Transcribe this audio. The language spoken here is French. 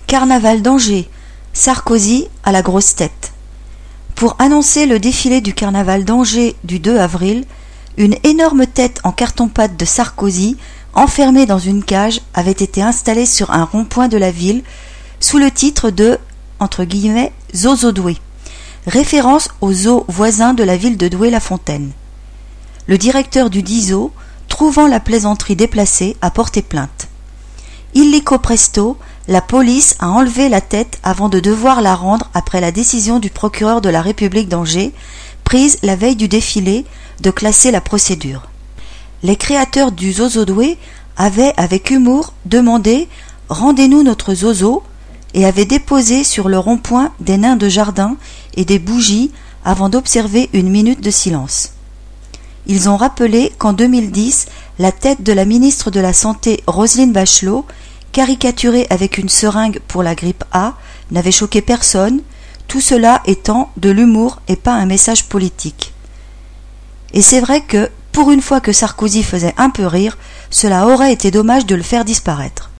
Carnaval d'Angers, Sarkozy à la grosse tête. Pour annoncer le défilé du carnaval d'Angers du 2 avril, une énorme tête en carton-pâte de Sarkozy, enfermée dans une cage, avait été installée sur un rond-point de la ville, sous le titre de « Zozo Doué », référence au zoo voisin de la ville de Douai-la-Fontaine. Le directeur du dit zoo, trouvant la plaisanterie déplacée, a porté plainte. Illico presto, la police a enlevé la tête avant de devoir la rendre après la décision du procureur de la République d'Angers, prise la veille du défilé, de classer la procédure. Les créateurs du Zozo Doué avaient, avec humour, demandé « Rendez-nous notre zozo » et avaient déposé sur le rond-point des nains de jardin et des bougies avant d'observer une minute de silence. Ils ont rappelé qu'en 2010, la tête de la ministre de la Santé Roselyne Bachelot, caricaturée avec une seringue pour la grippe A, n'avait choqué personne, tout cela étant de l'humour et pas un message politique. Et c'est vrai que, pour une fois que Sarkozy faisait un peu rire, cela aurait été dommage de le faire disparaître.